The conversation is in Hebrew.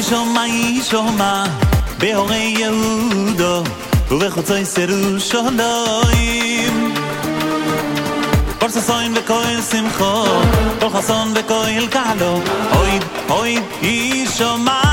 ישומע בהורי יהודו ובחוצי ירושלים כל ששון וכל שמחו כל חסון וכל קהלו אוי ישומע